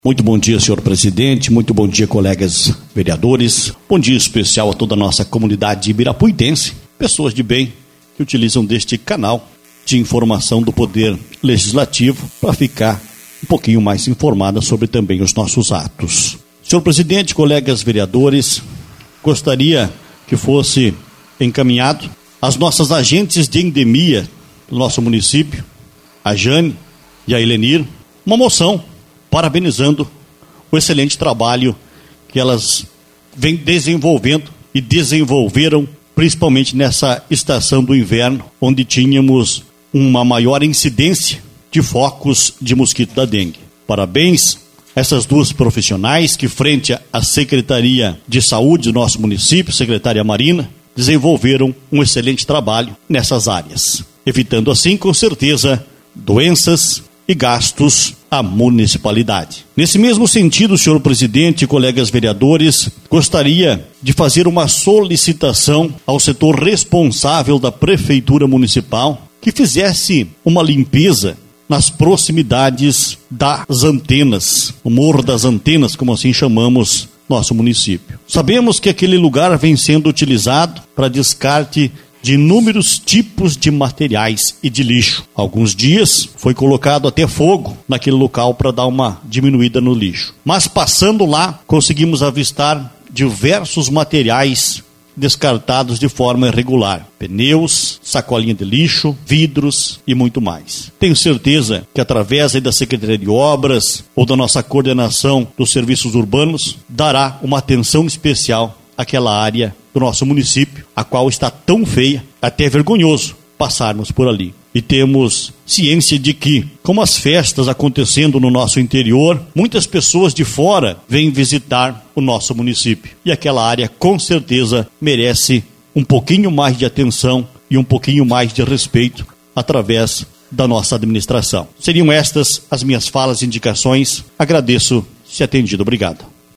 Muito bom dia, senhor presidente, muito bom dia, colegas vereadores, bom dia especial a toda a nossa comunidade ibirapuitense, pessoas de bem que utilizam deste canal de informação do Poder Legislativo para ficar um pouquinho mais informada sobre também os nossos atos. Senhor presidente, colegas vereadores, gostaria que fosse encaminhado às nossas agentes de endemia do nosso município, a Jane e a Helenir, uma moção parabenizando o excelente trabalho que elas vêm desenvolvendo e desenvolveram, principalmente nessa estação do inverno, onde tínhamos uma maior incidência de focos de mosquito da dengue. Parabéns a essas duas profissionais que, frente à Secretaria de Saúde do nosso município, Secretária Marina, desenvolveram um excelente trabalho nessas áreas, evitando assim, com certeza, doenças e gastos à municipalidade. Nesse mesmo sentido, senhor presidente e colegas vereadores, gostaria de fazer uma solicitação ao setor responsável da Prefeitura Municipal que fizesse uma limpeza nas proximidades das antenas, o Morro das Antenas, como assim chamamos nosso município. Sabemos que aquele lugar vem sendo utilizado para descarte de inúmeros tipos de materiais e de lixo. Alguns dias foi colocado até fogo naquele local para dar uma diminuída no lixo. Mas passando lá, conseguimos avistar diversos materiais descartados de forma irregular. Pneus, sacolinha de lixo, vidros e muito mais. Tenho certeza que através da Secretaria de Obras ou da nossa coordenação dos serviços urbanos, dará uma atenção especial àquela área do nosso município, a qual está tão feia, até vergonhoso passarmos por ali. E temos ciência de que, como as festas acontecendo no nosso interior, muitas pessoas de fora vêm visitar o nosso município. E aquela área, com certeza, merece um pouquinho mais de atenção e um pouquinho mais de respeito através da nossa administração. Seriam estas as minhas falas e indicações. Agradeço se atendido. Obrigado.